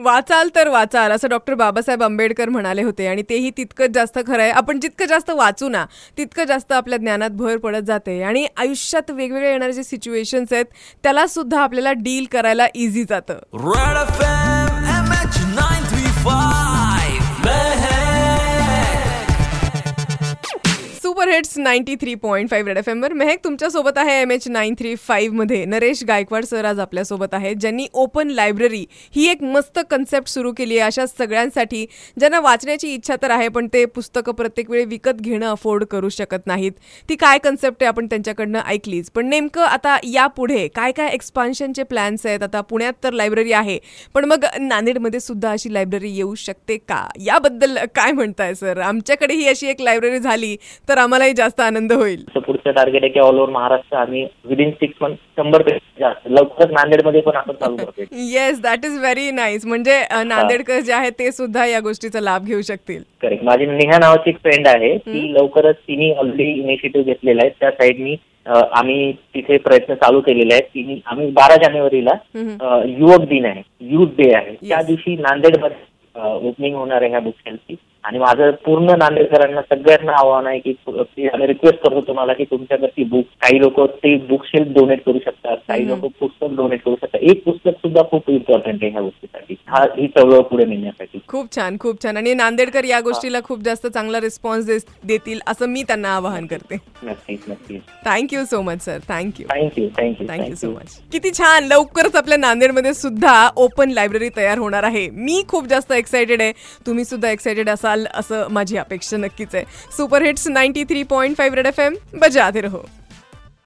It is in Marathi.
वाचाल तर वाचाल असं डॉक्टर बाबासाहेब आंबेडकर म्हणाले होते आणि तेही तितकंच जास्त खरं आहे. आपण जितकं जास्त वाचू ना तितकं जास्त आपल्या ज्ञानात भर पडत जाते आणि आयुष्यात वेगवेगळे येणारे जे सिच्युएशन्स आहेत त्याला सुद्धा आपल्याला डील करायला इझी जातं. सुपर हिट्स 93.5 रेड FM वर मेहक तुमच्यासोबत आहे. MH935 मध्ये नरेश गायकवाड सर आज आपल्यासोबत आहेत, ज्यांनी ओपन लायब्ररी ही एक मस्त कन्सेप्ट सुरू केली आहे अशा सगळ्यांसाठी ज्यांना वाचण्याची इच्छा तर आहे पण ते पुस्तकं प्रत्येक वेळी विकत घेणं अफोर्ड करू शकत नाहीत. ती काय कन्सेप्ट आहे आपण त्यांच्याकडनं ऐकलीच, पण नेमकं आता यापुढे काय काय एक्सपान्शनचे प्लॅन्स आहेत. आता पुण्यात तर लायब्ररी आहे पण मग नांदेडमध्ये सुद्धा अशी लायब्ररी येऊ शकते का, याबद्दल काय म्हणताय सर? आमच्याकडे ही अशी एक लायब्ररी झाली तर आम्हालाही जास्त आनंद होईल. पुढचं टार्गेट आहे की ऑल ओव्हर महाराष्ट्र आम्ही विदिन 6 मंथ 100 जास्त लवकरच नांदेडमध्ये पण आपण चालू करतो. Yes, that is very nice. म्हणजे नांदेडकर जे आहेत ते सुद्धा या गोष्टीचा लाभ घेऊ शकतील. करेक्ट. माझी नेहा नावाची एक फ्रेंड आहे, ती लवकरच तिने ऑलरेडी इनिशिएटिव्ह घेतलेला आहे. त्या साईडनी आम्ही तिथे प्रयत्न चालू केलेले आहेत. आम्ही 12 जानेवारीला युवक दिन आहे, युथ डे आहे, त्या दिवशी नांदेडमध्ये ओपनिंग होणार आहे ह्या बुक सेलची. आणि माझं पूर्ण नांदेडकरांना सगळ्यांना आव्हान आहे की रिक्वेस्ट करतो तुम्हाला की तुमच्याकडची बुक, काही लोक ते बुक शेल्फ डोनेट करू शकतात, काही लोक पुस्तक डोनेट करू शकतात. एक पुस्तक सुद्धा खूप इम्पॉर्टंट आहे ह्या गोष्टीसाठी, ही चळवळ पुढे नेण्यासाठी. खूप छान, खूप छान. आणि नांदेडकर या गोष्टीला खूप जास्त चांगला रिस्पॉन्स देतील असं मी त्यांना आवाहन करते. नक्कीच नक्कीच. Thank you so much sir. Thank you thank you thank you thank you so much. किती छान. लवकरच आपल्या नांदेडमध्ये सुद्धा ओपन लायब्ररी तयार होणार आहे. मी खूप जास्त एक्सायटेड आहे, तुम्ही सुद्धा एक्सायटेड असाल असं माझी अपेक्षा नक्कीच आहे. सुपर हिट्स 93.5 रेड FM बजाते रहो.